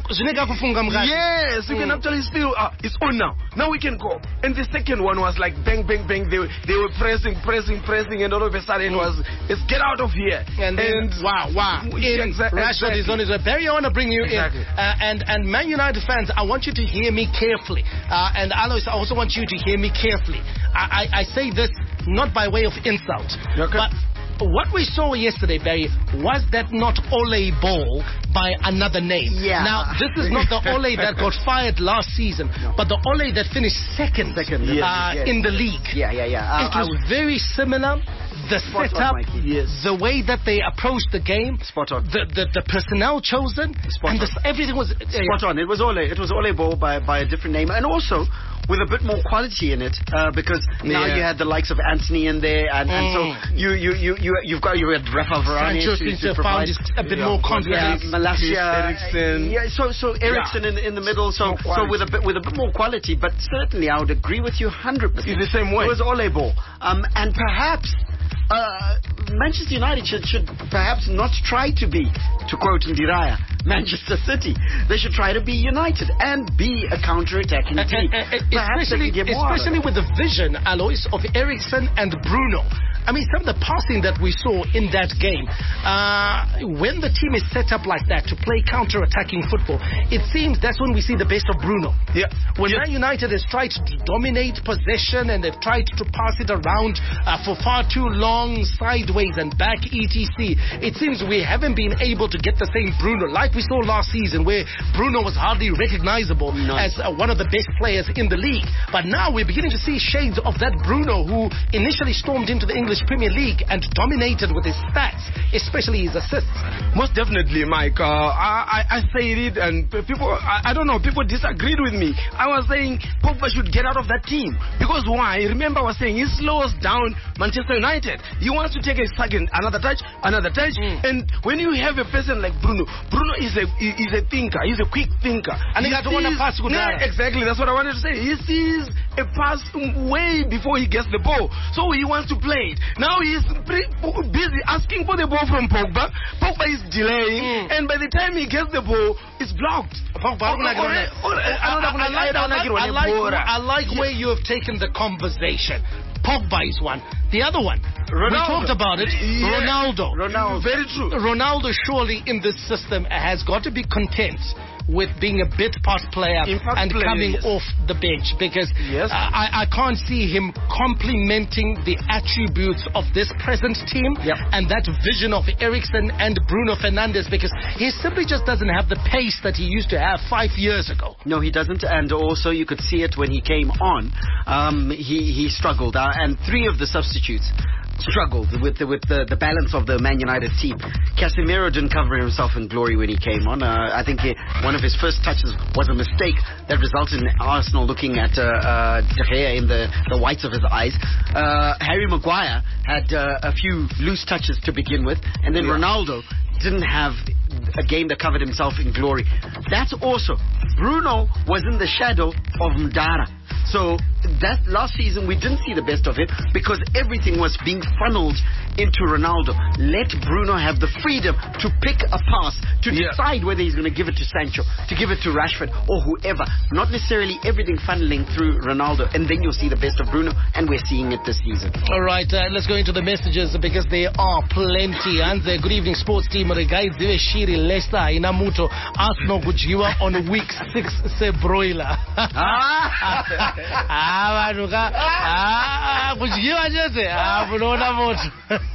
Yes, you mm. can actually feel uh, it's on now. Now we can go. And the second one was like bang, bang, bang. They they were pressing, pressing, pressing, and all of a sudden it was it's get out of here. And, then, and wow, wow. In exa- Rashford exactly. is on his way. Barry, I want to bring you exactly. in. Uh, and, and Man United fans, I want you to hear me carefully. Uh, and Alois, I also want you to hear me carefully. I, I, I say this not by way of insult. Okay. But what we saw yesterday, Barry, was that not Ole Ball by another name? Yeah. Now, this is not the Ole that got fired last season, no. but the Ole that finished second, second yes, uh, yes. in the league. Yeah, yeah, yeah. Uh, it was was very similar. The Spot setup, on, yes. the way that they approached the game, spot on. The the, the personnel chosen, spot and on. The, everything was uh, spot on. It was Ole. It was Ole Ball by by a different name, and also with a bit more quality in it, uh, because now yeah. you had the likes of Anthony in there, and, and mm. so you you you you you've got you had Rafa Varane to, to provide a bit yeah. more confidence. Yeah, Malacia, Eriksen. Yeah, so so Eriksen yeah. in in the middle, so so with a bit with a bit more quality, but certainly I would agree with you one hundred percent. It's the same way. It was Ole Ball, um, and perhaps. Uh, Manchester United should, should perhaps not try to be, to quote Ndiraya, Manchester City. They should try to be united and be a counter-attacking team. Uh, uh, uh, especially especially with the vision, Alois, of Eriksen and Bruno. I mean, some of the passing that we saw in that game, uh, when the team is set up like that to play counter-attacking football, it seems that's when we see the best of Bruno. Yeah. When yeah. Man United has tried to dominate possession and they've tried to pass it around uh, for far too long, sideways and back, et cetera, it seems we haven't been able to get the same Bruno like we saw last season, where Bruno was hardly recognizable no. as uh, one of the best players in the league. But now we're beginning to see shades of that Bruno who initially stormed into the English Premier League and dominated with his stats, especially his assists. Most definitely, Mike. Uh, I, I, I said it, and people, I, I don't know, people disagreed with me. I was saying Pogba should get out of that team. Because why? Remember I was saying he slows down Manchester United. He wants to take a second, another touch, another touch. Mm. And when you have a person like Bruno, Bruno is a is a thinker, he's a quick thinker. And he got to want to pass good. Yeah, exactly, that's what I wanted to say. He sees a pass way before he gets the ball. So he wants to play it. Now he's pretty busy asking for the ball from Pogba. Pogba is delaying, mm. and by the time he gets the ball, it's blocked. Pogba, I like where you have taken the conversation. Pogba is one. The other one, Ronaldo. We talked about it, yeah. Ronaldo. Ronaldo. Very true. Ronaldo surely in this system has got to be content with being a bit part player Impact and player, coming yes. off the bench, because yes. uh, I, I can't see him complementing the attributes of this present team yep. and that vision of Eriksen and Bruno Fernandes, because he simply just doesn't have the pace that he used to have five years ago. No, he doesn't, and also you could see it when he came on. Um, he, he struggled, uh, and three of the substitutes struggled with the, with the, the balance of the Man United team. Casemiro didn't cover himself in glory when he came on. Uh, I think he, one of his first touches was a mistake that resulted in Arsenal looking at uh, uh, De Gea in the, the whites of his eyes. Uh, Harry Maguire had uh, a few loose touches to begin with, and then yeah. Ronaldo didn't have a game that covered himself in glory. That's also, Bruno was in the shadow of Mdara. So that last season we didn't see the best of him because everything was being funneled into Ronaldo. Let Bruno have the freedom to pick a pass, to yeah. decide whether he's going to give it to Sancho, to give it to Rashford or whoever. Not necessarily everything funneling through Ronaldo, and then you'll see the best of Bruno, and we're seeing it this season. All right, uh, let's go into the messages because there are plenty. Anze, good evening, sports team. Regaidziwe Shiri Leicester inamuto Arsenal kujiwa on week six se broiler. Ah, manuka. Ah, kujiwa jese. Ah, bunaona moto.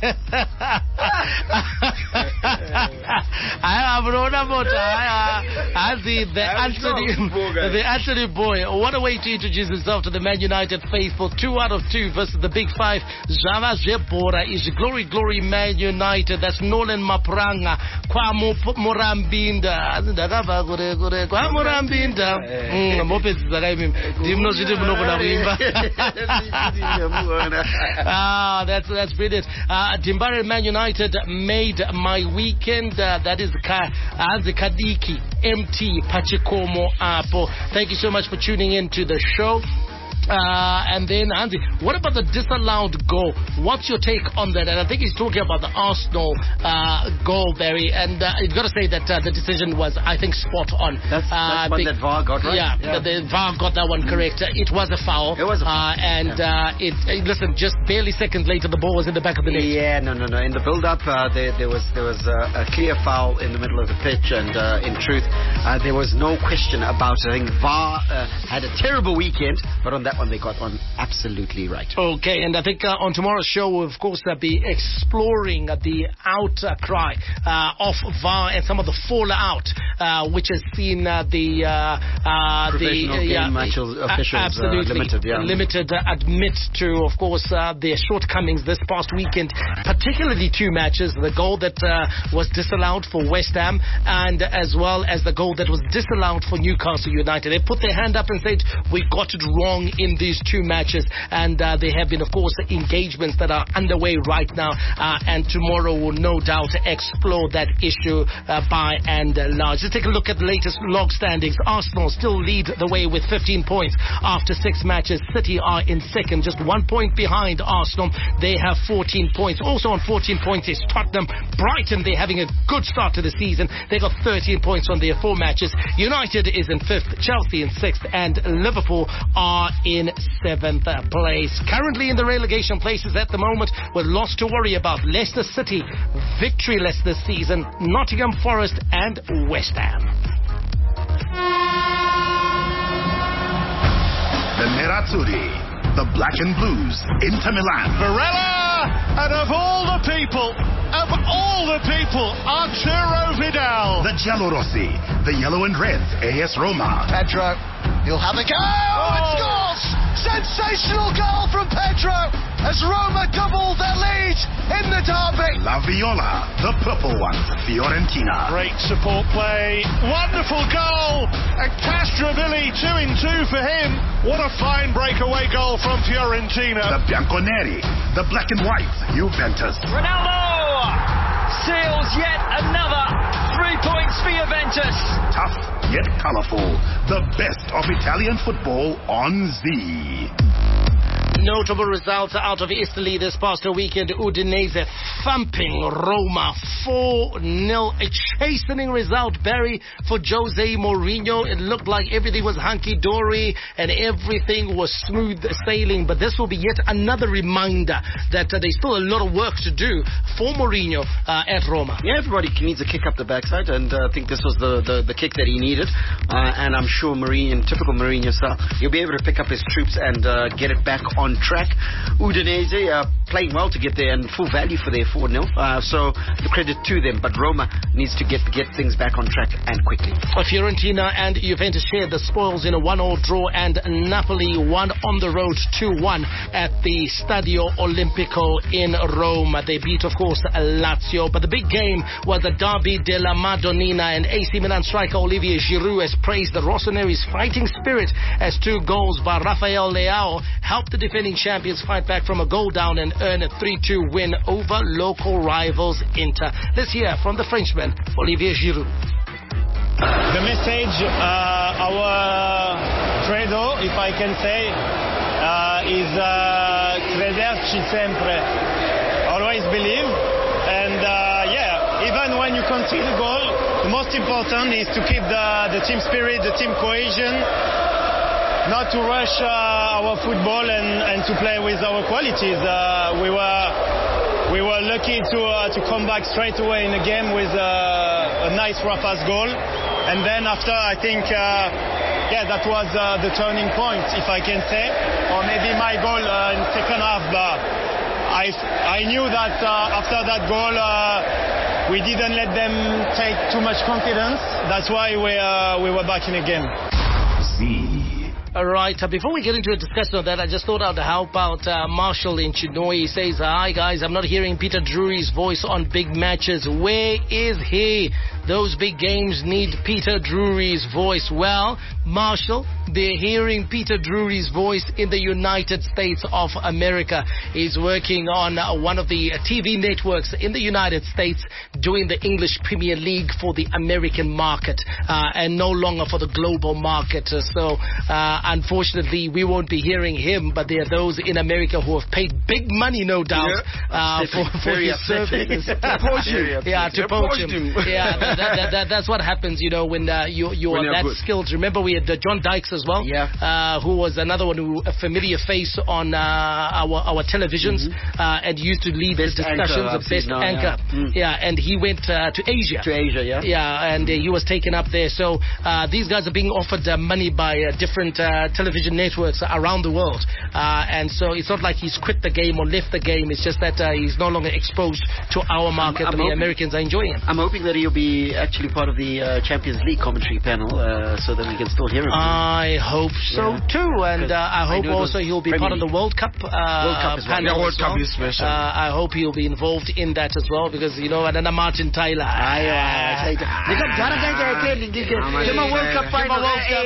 Ah, bunaona moto. Ah, the the Anthony, the Anthony boy. What a way to introduce himself to the Man United faithful. Two out of two versus the Big Five. Java Jebora is glory, glory Man United. That's Nolan Mapranga. Kwa Murambinda. Ndakava kure kure. Kwa Murambinda. Mm, mopezi zakaimi. Dimno zite munokona kuimba. Ah, that's that's brilliant. Uh, Dimbare Man United made my weekend. Uh, that is Anzi Kadiki M T Pachikomo Apo. Thank you so much for tuning in to the show. Uh, and then, Andy, what about the disallowed goal? What's your take on that? And I think he's talking about the Arsenal uh, goal, Barry. And uh, you've got to say that uh, the decision was, I think, spot on. That's, uh, that's what that V A R got right. Yeah, yeah. The, the V A R got that one correct. Mm. It was a foul. It was a foul. Uh, and yeah. uh, it, uh, listen, just barely seconds later, the ball was in the back of the net. Yeah, no, no, no. In the build-up, uh, there, there was there was uh, a clear foul in the middle of the pitch. And uh, in truth, uh, there was no question about it. I think V A R uh, had a terrible weekend, but on that one, they got on absolutely right. Okay, and I think uh, on tomorrow's show we'll of course uh, be exploring uh, the outcry uh, of V A R and some of the fallout uh, which has seen uh, the uh, uh, professional the game uh, match officials absolutely uh, limited, yeah. limited uh, admit to of course uh, their shortcomings this past weekend, particularly two matches: the goal that uh, was disallowed for West Ham and as well as the goal that was disallowed for Newcastle United. They put their hand up and said we got it wrong in these two matches. And uh, there have been, of course, engagements that are underway right now. Uh, and tomorrow will no doubt explore that issue uh, by and large. Let's take a look at the latest log standings. Arsenal still lead the way with fifteen points after six matches. City are in second, just one point behind Arsenal. They have fourteen points. Also on fourteen points is Tottenham. Brighton, they're having a good start to the season. They got thirteen points on their four matches. United is in fifth, Chelsea in sixth, and Liverpool are in seventh place. Currently in the relegation places at the moment, with lots to worry about. Leicester City, victoryless this season. Nottingham Forest and West Ham. The Nerazzurri, the Black and Blues, Inter Milan. Varela, and of all the people, of all the people, Arturo Vidal. The Giallorossi, the Yellow and Reds, A S Roma. Pedro, he'll have a go, oh. and scores! Sensational goal from Pedro as Roma double their lead in the derby. La Viola, the purple one, Fiorentina. Great support play, wonderful goal, and Castrovilli two in two for him. What a fine breakaway goal from Fiorentina. The Bianconeri, the black and white, Juventus. Ronaldo seals yet another three points for Juventus. Tough yet colourful, the best of Italian football on Z. Notable results out of Italy this past weekend. Udinese thumping Roma four nil. A chastening result, Barry, for Jose Mourinho. It looked like everything was hunky-dory and everything was smooth sailing. But this will be yet another reminder that uh, there's still a lot of work to do for Mourinho uh, at Roma. Yeah, everybody needs a kick up the backside, and uh, I think this was the, the, the kick that he needed. Uh, and I'm sure Mourinho, typical Mourinho style, he'll be able to pick up his troops and uh, get it back on track. Udinese uh, playing well to get there and full value for their four nil. Uh, so the credit to them. But Roma needs to get get things back on track and quickly. Fiorentina and Juventus shared the spoils in a one all draw, and Napoli won on the road two one at the Stadio Olimpico in Rome. They beat, of course, Lazio. But the big game was the Derby della Madonnina, and A C Milan striker Olivier Giroud has praised the Rossoneri's fighting spirit as two goals by Rafael Leao helped the defending champions fight back from a goal down and earn a three two win over local rivals Inter. Let's hear from the Frenchman, Olivier Giroud. The message, uh, our credo, if I can say, uh, is uh, crederci sempre, always believe. And uh, yeah, even when you concede a goal, the most important is to keep the, the team spirit, the team cohesion, not to rush uh, our football and, and to play with our qualities. Uh, we were we were lucky to uh, to come back straight away in the game with uh, a nice Rafa's goal, and then after I think uh, yeah that was uh, the turning point, if I can say, or maybe my goal uh, in second half. But I I knew that uh, after that goal uh, we didn't let them take too much confidence. That's why we uh, we were back in the game. Z. All right, uh, before we get into a discussion of that, I just thought I'd help out uh, Marshall in Chinoy. He says, hi guys, I'm not hearing Peter Drury's voice on big matches. Where is he? Those big games need Peter Drury's voice. Well, Marshall, they're hearing Peter Drury's voice in the United States of America. He's working on uh, one of the T V networks in the United States, doing the English Premier League for the American market uh, and no longer for the global market. Uh, so, uh, unfortunately, we won't be hearing him, but there are those in America who have paid big money, no doubt, yeah. uh, for, for his services. to poach him. Yeah, to poach him. Yeah, that, that, that, that's what happens, you know, when uh, you, you when are that good. skilled. Remember, we had uh, John Dykes as well, yeah. uh, who was another one, who a familiar face on uh, our our televisions, mm-hmm. uh, and used to lead best the discussions of best now, anchor. Yeah. Mm. yeah, and he went uh, to Asia. To Asia, yeah. Yeah, and uh, he was taken up there. So uh, these guys are being offered uh, money by uh, different uh, television networks around the world, uh, and so it's not like he's quit the game or left the game. It's just that uh, he's no longer exposed to our market. I'm, I'm the hoping, Americans are enjoying it. I'm hoping that he'll be actually part of the uh, Champions League commentary panel, uh, so that we can still hear him. I I hope so Yeah. too, and uh, I hope I also he'll be part of the World Cup. Uh, World Cup as well. panel Yeah, World as Cup well. is special. Uh, I hope he'll be involved in that as well, because you know, and then Martin Tyler. Aye, aye, aye. They got Jara Ganga again. They get the World Cup final. World Cup,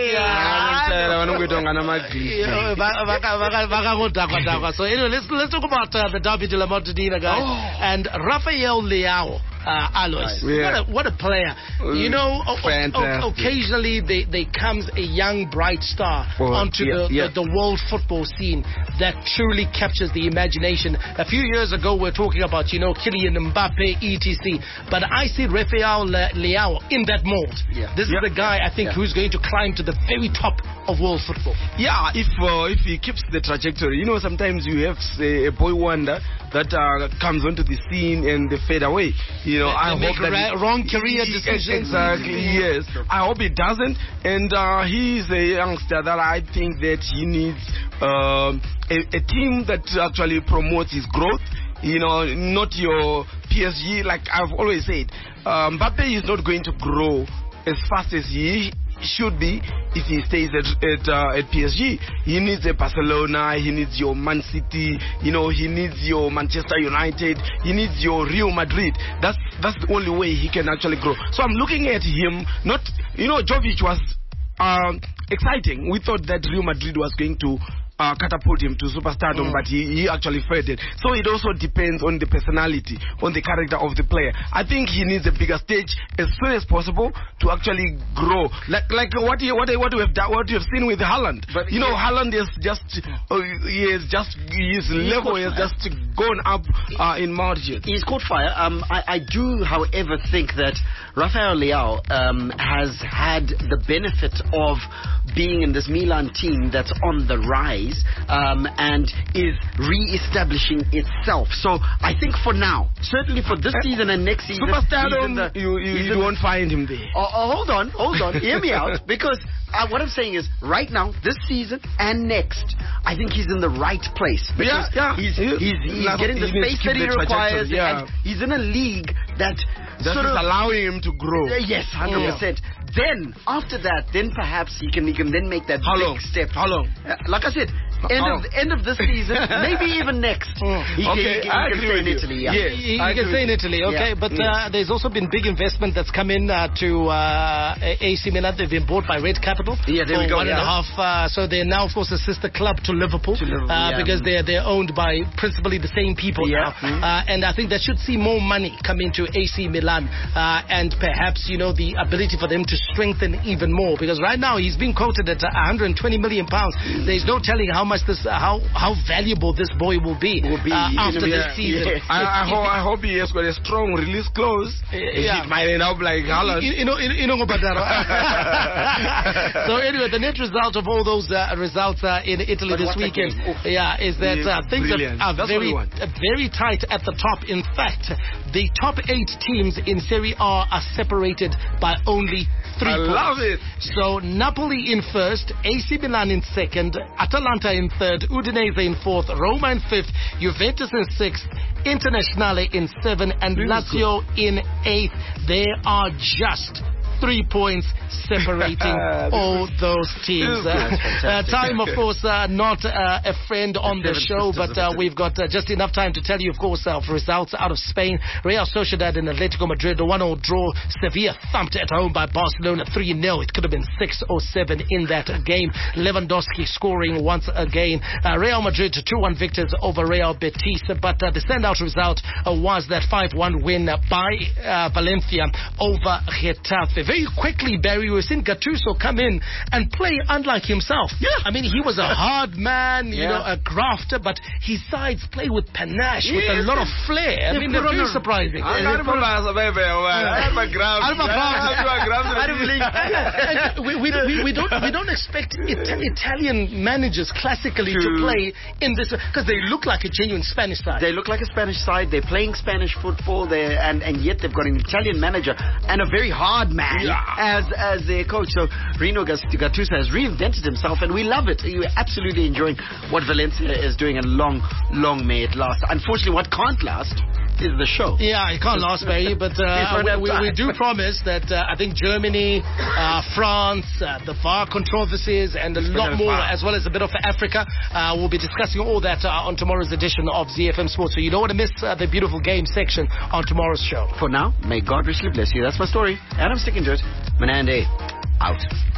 yeah. So anyway, let's let's talk about uh, the Derby de la Montedina, guys, Oh. and Rafael Leao. Uh, Alois, Yeah. what, a, what a player. You know, o- o- Fantastic. occasionally they, they comes a young, bright star Oh, onto yeah, the, yeah. The, the world football scene that truly captures the imagination. A few years ago, we we're talking about, you know, Kylian Mbappe, et cetera. But I see Rafael Le- Leao in that mold. Yeah. This Yeah. is the guy, I think, Yeah. who's going to climb to the very top of world football. Yeah, if uh, if he keeps the trajectory, you know, sometimes you have say, a boy wonder that uh, comes onto the scene and they fade away. You know, They- I they hope make that ra- he- wrong career he- decisions. Exactly, yes. I hope he doesn't. And uh, he's a youngster that I think that he needs um, a, a team that actually promotes his growth. You know, not your P S G. Like I've always said, um, Mbappe is not going to grow as fast as he should be if he stays at at, uh, at P S G. He needs a Barcelona, he needs your Man City, you know, he needs your Manchester United, he needs your Real Madrid. That's that's the only way he can actually grow. So I'm looking at him, not, you know, Jovic was um, exciting. We thought that Real Madrid was going to Uh, catapult him to superstardom, Mm. but he, he actually faded. So it also depends on the personality, on the character of the player. I think he needs a bigger stage as soon as possible to actually grow, like like what he, what he, what we have done, what you have seen with Haaland. But you know, he- Haaland is just uh, he is just his level has just gone up uh, in margins. He's caught fire. Um, I, I do, however, think that Rafael Leao um, has had the benefit of being in this Milan team that's on the rise um, and is re-establishing itself. So I think for now, certainly for this season and next season, Superstardom, he's in the, you you, he's you in won't find him there. Oh, oh, hold on, hold on. Hear me out. Because uh, what I'm saying is, right now, this season and next, I think he's in the right place. Because Yeah, yeah. he's, He- he's, he's he getting the needs to space keep that he the requires. trajectory, yeah. And he's in a league that, That sort is of... allowing him to grow. Uh, yes, one hundred percent. Then, after that, then perhaps he can, he can then make that How big long? step. How long? Uh, like I said, end How of long? end of this season, maybe even next. He can, Okay, he can, I he can agree stay with in you. Italy. Yeah. Yes. You, I you can agree say in with Italy, you. okay, Yeah. but uh, there's also been big investment that's come in uh, to uh, A C Milan. They've been bought by Red Capital Yeah, there for we go, one and a yeah. half. Uh, so they're now, of course, a sister club to Liverpool, To Liverpool, uh, yeah. because they're they're owned by principally the same people Yeah. now. Uh, and I think that should see more money come into A C Milan, uh, and perhaps you know the ability for them to strengthen even more. Because right now he's being quoted at one hundred twenty million pounds. There's no telling how much this, uh, how how valuable this boy will be, Will be, uh, you know, after yeah, this season. yeah. I, I, hope, I hope he has got a strong release clause. Yeah. It might end up like Haaland. You, you know, you, you know about that. So anyway, the net result of all those uh, results uh, in Italy But this what a weekend, game. Oof. yeah, is that Yes, uh, things are, brilliant. are That's what we very, want. uh, very tight at the top. In fact, the top eight teams in Serie A are separated by only three I points. love it. So Napoli in first, A C Milan in second, Atalanta in third, Udinese in fourth, Roma in fifth, Juventus in sixth, Internazionale in seventh, and Lazio in eighth. There are just three points separating all those teams. Uh, uh, time, of course, uh, not uh, a friend on the show, but uh, we've got uh, just enough time to tell you, of course, uh, of results out of Spain. Real Sociedad and Atletico Madrid, a one-all draw. Sevilla thumped at home by Barcelona three nil. It could have been six or seven in that game. Lewandowski scoring once again. Uh, Real Madrid two one victors over Real Betis, but uh, the standout result uh, was that five one win by uh, Valencia over Getafe. Very quickly, Barry, we've seen Gattuso come in and play unlike himself. Yeah. I mean, he was a hard man, you Yeah. know, a grafter, but his sides play with panache, with a Yes. lot of flair. I They mean, put they're on very a- surprising. I- I don't And we, we, we, we don't we don't expect Ita- Italian managers classically to, To- play in this because they look like a genuine Spanish side. They look like a Spanish side. They're playing Spanish football. They and and yet they've got an Italian manager and a very hard man Yeah. as as their coach. So Rino Gattuso has reinvented himself, and we love it. You're absolutely enjoying what Valencia is doing, and long, long may it last. Unfortunately, what can't last is the show. Yeah, you can't last, Barry, but uh, we, we, we do promise that uh, I think Germany, uh, France, uh, the V A R controversies, and a lot more, as well as a bit of Africa. Uh, we'll be discussing all that uh, on tomorrow's edition of Z F M Sports. So you don't want to miss uh, the beautiful game section on tomorrow's show. For now, may God richly bless you. That's my story. Adam, sticking to it. Menande, out.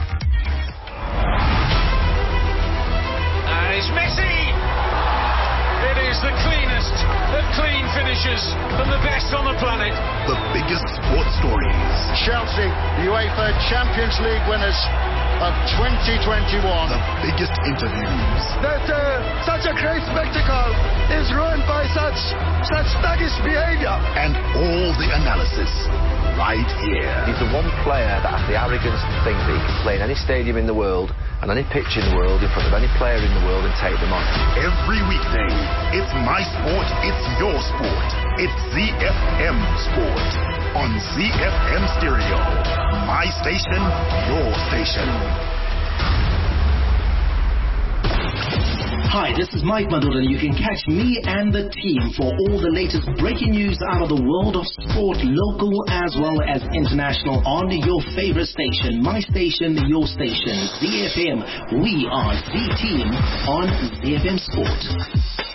And it's Messi! It is the cleanest of clean finishes and the best on the planet. The biggest sports stories. Chelsea, UEFA Champions League winners of twenty twenty-one. The biggest interviews. That uh, such a great spectacle is ruined by such such thuggish behavior. And all the analysis right here. He's the one player that has the arrogance to think that he can play in any stadium in the world and any pitch in the world in front of any player in the world and take them on. Every weekday, it's my sport, it's your sport. It's Z F M Sport on Z F M Stereo. My station, your station. Hi, this is Mike Madura, and you can catch me and the team for all the latest breaking news out of the world of sport, local as well as international, on your favorite station, my station, your station, Z F M. We are Z Team on Z F M Sport.